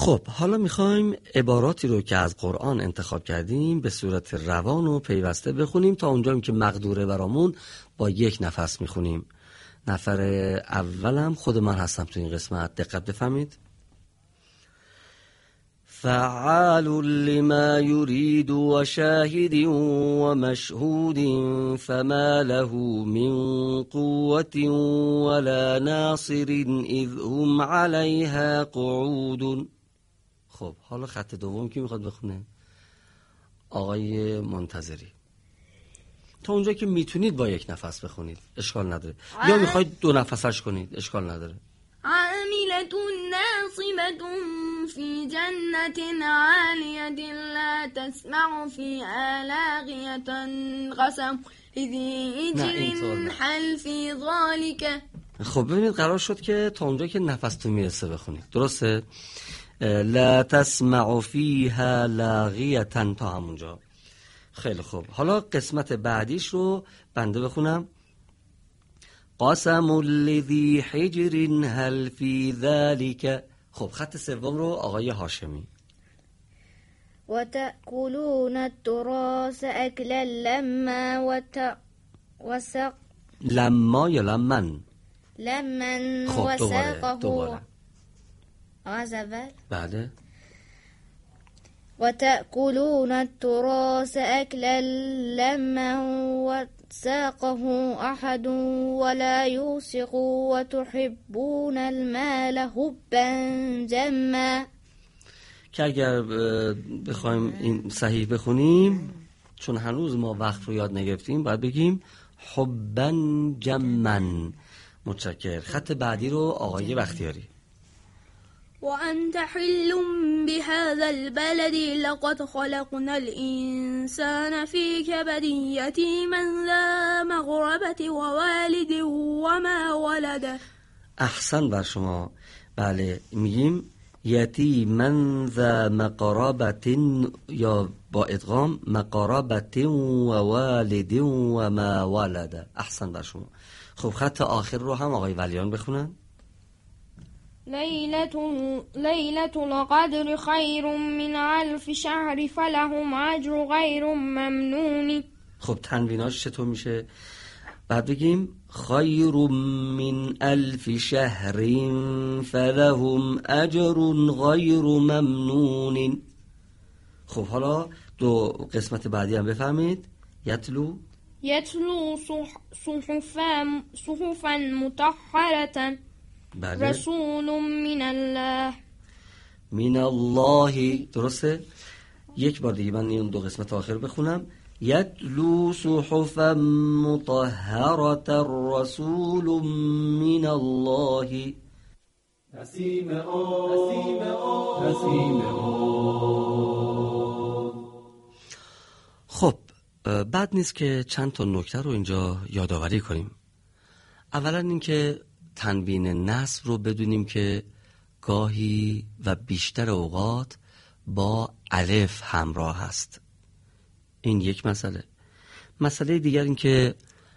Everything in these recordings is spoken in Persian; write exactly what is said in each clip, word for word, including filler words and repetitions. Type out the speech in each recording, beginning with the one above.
خب حالا میخوایم عباراتی رو که از قرآن انتخاب کردیم به صورت روان و پیوسته بخونیم تا اونجایی که مقدوره برامون با یک نفس میخونیم. نفر اولم خود من هستم تو این قسمت، دقت بفهمید. فعال لما يريد وشاهد ومشهود فما له من قوة ولا ناصر إذ هم عليها قعود. خب حالا خط دوم کی میخواد بخونه؟ آقای منتظری. تا اونجا که میتونید با یک نفس بخونید اشکال نداره، یا میخواید دو نفسش کنید اشکال نداره. عاملة ناصبة في جنة عالية لا تسمع فيها لاغية قسم لذي حجر هل في ذلك. خب ببینید قرار شد که تا اونجا که نفستون میرسه بخونید، درسته؟ لا تسمع فيها لاغية تا همونجا. خیلی خوب، حالا قسمت بعدیش رو بنده بخونم. قسم الذی حجر هل فی ذلک. خب خط سوم رو آقای هاشمی. و تأکلون التراث اکلا لما و ت... وسق لما یا لمن؟ لمن خب وسقه. دوباره از اول بعده. و تأکلون التراث اکلا لما و ساقه احد ولا يوثق وتحبون المال حبا جما. که اگر بخوایم این صحیح بخونیم، چون هنوز ما وقت رو یاد نگرفتیم، باید بگیم حبا جما. متشکر. خط بعدی رو آقای بختیاری. وأنت حل بهذا البلد لقد خلقنا الإنسان في كبد يتيما ذا مغربة ووالد وما ولد. احسن بر شما. بله میگیم یتیما ذا مقربة یا با ادغام مقربة و والد و ما ولد. احسن بر شما. خب خط آخر رو هم آقای ولیان بخونن. ليلة ليلة القدر خير من ألف شهر فلهم أجر غير ممنون. خب تنویناش چطور میشه؟ بعد بگیم خیر من الف شهر فلهم اجر غیر ممنون. خب حالا دو قسمت بعدی هم بفهمید. یتلو یتلو صحفا صحفا مطهرة بله. رسول من الله. من الله، درسته؟ یک بار دیگه من این دو قسمت آخر بخونم. یتلو صحفا مطهرة رسول من الله. نسیم آن نسیم آن نسیم آن. خب بد نیست که چند تا نکته رو اینجا یادآوری کنیم. اولا اینکه تنوین نصب رو بدونیم که گاهی و بیشتر اوقات با الف همراه هست. این یک مسئله. مسئله دیگر این که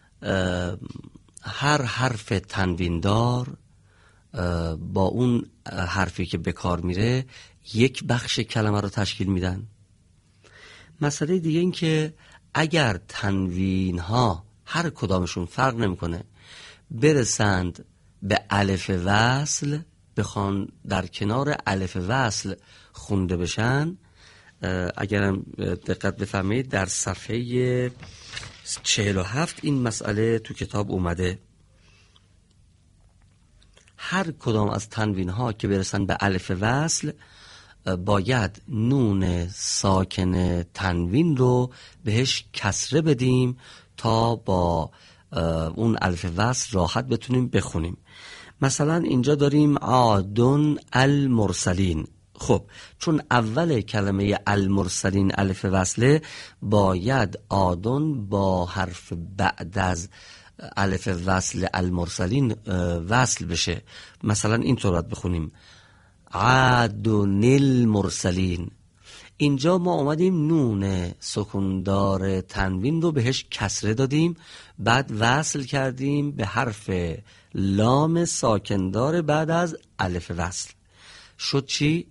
هر حرف تنوین دار با اون حرفی که به کار میره یک بخش کلمه رو تشکیل میدن. مسئله دیگه این که اگر تنوین ها هر کدامشون فرق نمیکنه برسند به الف وصل، بخوان در کنار الف وصل خونده بشن، اگرم دقت بفهمید در صفحه چهل و هفت این مسئله تو کتاب اومده. هر کدام از تنوین ها که برسن به الف وصل باید نون ساکن تنوین رو بهش کسره بدیم تا با اون الف وصل راحت بتونیم بخونیم. مثلا اینجا داریم عادن المرسلین. خب چون اول کلمه المرسلین الف وصله، باید عادن با حرف بعد از الف وصل المرسلین وصل بشه. مثلا اینطور باید بخونیم عادن المرسلین. اینجا ما اومدیم نون سکوندار تنوین رو بهش کسره دادیم، بعد وصل کردیم به حرف لام ساکندار بعد از الف وصل. شد چی؟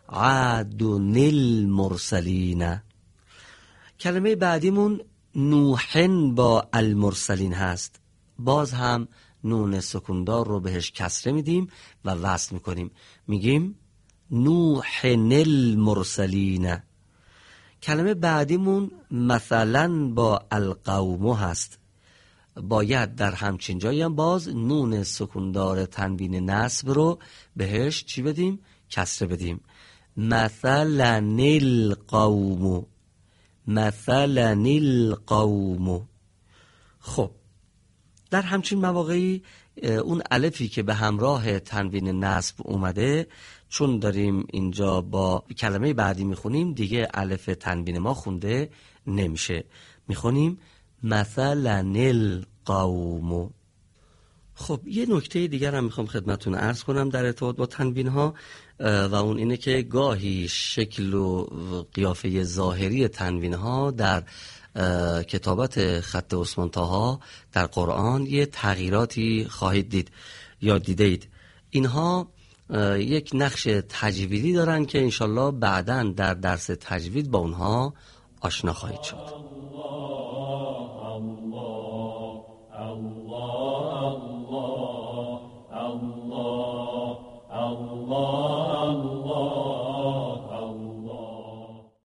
عاد المرسلین. کلمه بعدیمون نوحن با المرسلین هست. باز هم نون سکوندار رو بهش کسره میدیم و وصل میکنیم، میگیم نوحن المرسلین. کلمه بعدیمون مثلا با القوم هست. باید در همچین جایی هم باز نون سکوندار تنوین نصب رو بهش چی بدیم؟ کسره بدیم. مثلا القوم، مثلا القوم. خب در همچین مواقعی اون الفی که به همراه تنوین نصب اومده، چون داریم اینجا با کلمه بعدی میخونیم دیگه الف تنوین ما خونده نمیشه، میخونیم مثلا القوم. خب یه نکته دیگر هم میخوام خدمتون عرض کنم در ارتباط با تنوین ها و اون اینه که گاهی شکل و قیافه ظاهری تنوین ها در کتابت خط عثمان طاها در قرآن یه تغییراتی خواهید دید یا دیدید. اینها یک نقش تجویدی دارن که انشالله بعداً در درس تجوید با اونها آشنا خواهید شد.